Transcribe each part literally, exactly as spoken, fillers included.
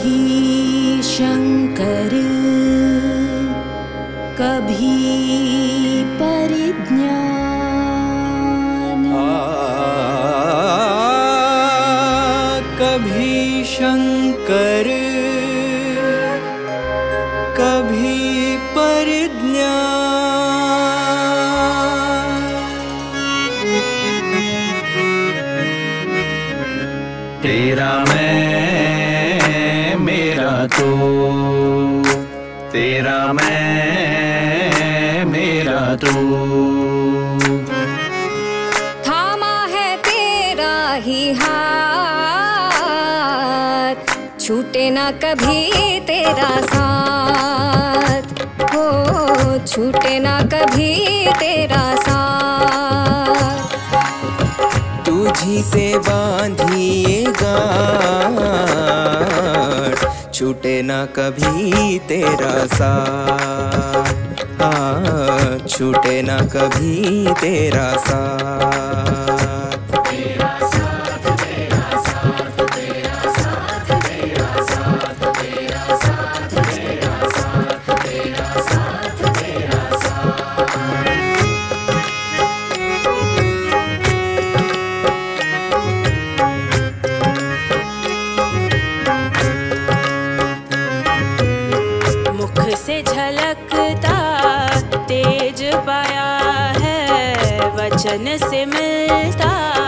कभी शंकर कभी परिज्ञान। कभी शंकर कभी परिज्ञान। तेरा मैं मेरा तू, तेरा मैं मेरा तू। थामा है तेरा ही हाथ, छूटे ना कभी तेरा साथ। हो छूटे ना कभी तेरा साथ। तुझी से बांधिए गांठ, छूटे ना कभी तेरा साथ। हाँ, छूटे ना कभी तेरा साथ। तेरा साथ, तेरा साथ, तेरा साथ, तेरा साथ, तेरा साथ, तेरा साथ, तेरा साथ, तेरा साथ। मुख से झलकता तेज पाया है, वचन से मिलता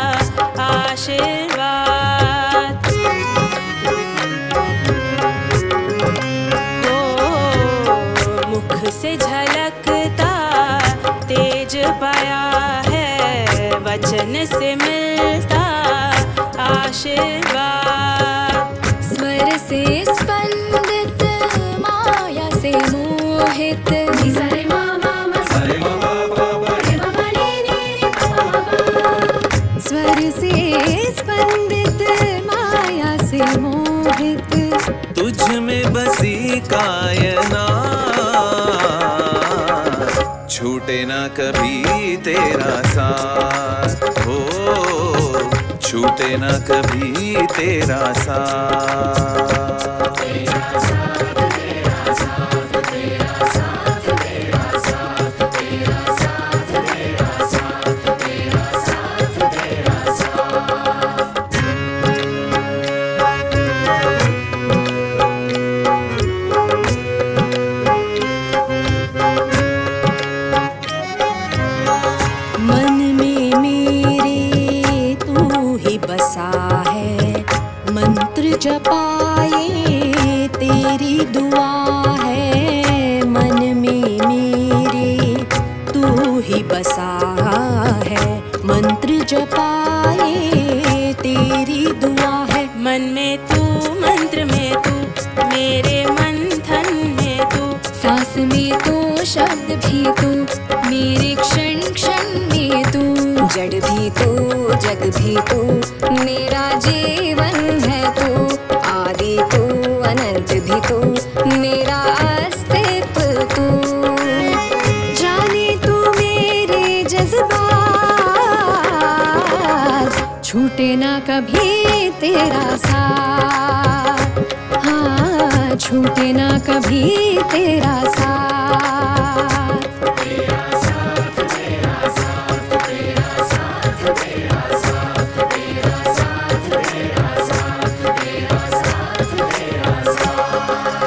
आशीर्वाद। हो मुख से झलकता तेज पाया है, वचन से मिलता आशीर्वाद। स्वर से स्पंदित माया से मोहित, स्वर से स्पंदित माया से मोहित। तुझ में बसी कायनात, छूटे ना कभी तेरा साथ। हो छूटे ना कभी तेरा साथ। तेरा साथ, तेरा साथ, तेरा साथ, तेरा साथ, तेरा साथ, तेरा साथ, तेरा साथ, तेरा साथ। मन में मेरे तू ही बसा है, मंत्र जपाए तेरी दुआ है। मन में मेरे तू ही बसा है, मंत्र जपाए तेरी दुआ है। मन में तू, मंत्र में तू, मेरे मंथन में तू, सांस में तू, शब्द भी तू, मेरे क्षण क्षण में तू। जड़ भी तू, जग भी तू, मेरा जीवन है तू। आदि तू, अनंत भी तू, मेरा अस्तित्व तू। जाने तू मेरे जज्बात, छूटे ना कभी तेरा साथ। हाँ, छूटे ना कभी तेरा साथ। तेरा साथ, तेरा साथ, तेरा साथ, तेरा साथ, तेरा साथ, तेरा साथ, तेरा साथ, तेरा साथ।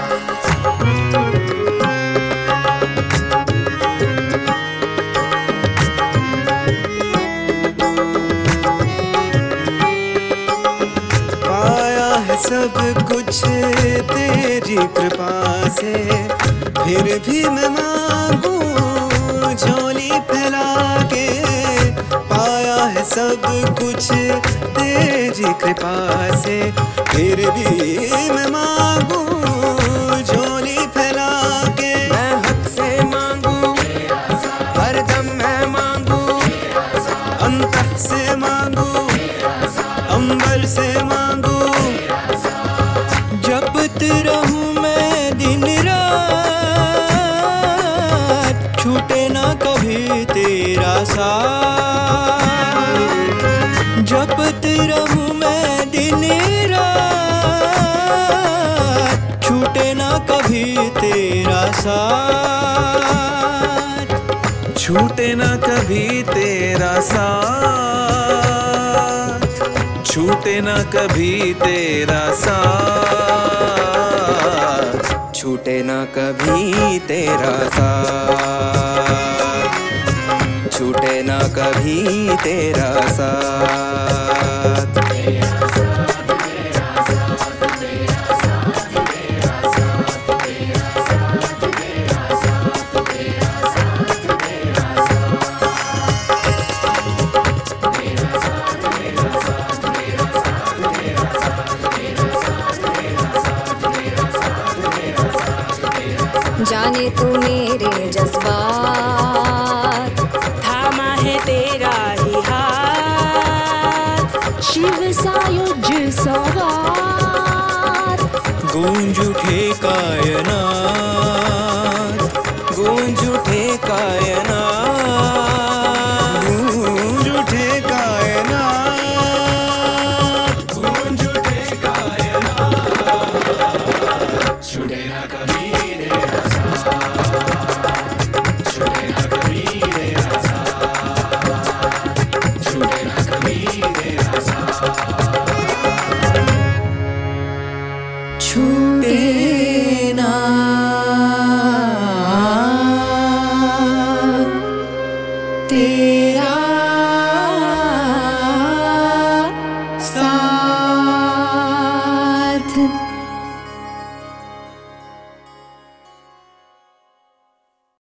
पाया है सब कुछ तेरी कृपा से, फिर भी मैं मांगू झोली फैला के। पाया है सब कुछ तेरी कृपा से, फिर भी मैं मांगू झोली फैला के। मैं हक से मांगू, हरदम मैं मांगू, अंतः से मांगू, अंबर से मांगू। जपत रहूं मैं दिन रात, छूटे ना कभी तेरा साथ। जपत रहूं मैं दिन रात, कभी तेरा साथ, छूटे ना कभी तेरा साथ, छूटे ना कभी तेरा साथ, छूटे ना कभी तेरा साथ, छूटे ना कभी तेरा साथ। जाने तू मेरे जज्बात, थामा है तेरा ही हाथ, शिव सायुज सौगात। गूंज उठे कायनात, गूंज उठे कायनात, गूंज उठे कायनात, गूंज उठे कायनात। छूटे ना कभी तेरा साथ, छूटे ना कभी तेरा साथ, छूटे ना कभी तेरा साथ। छूटे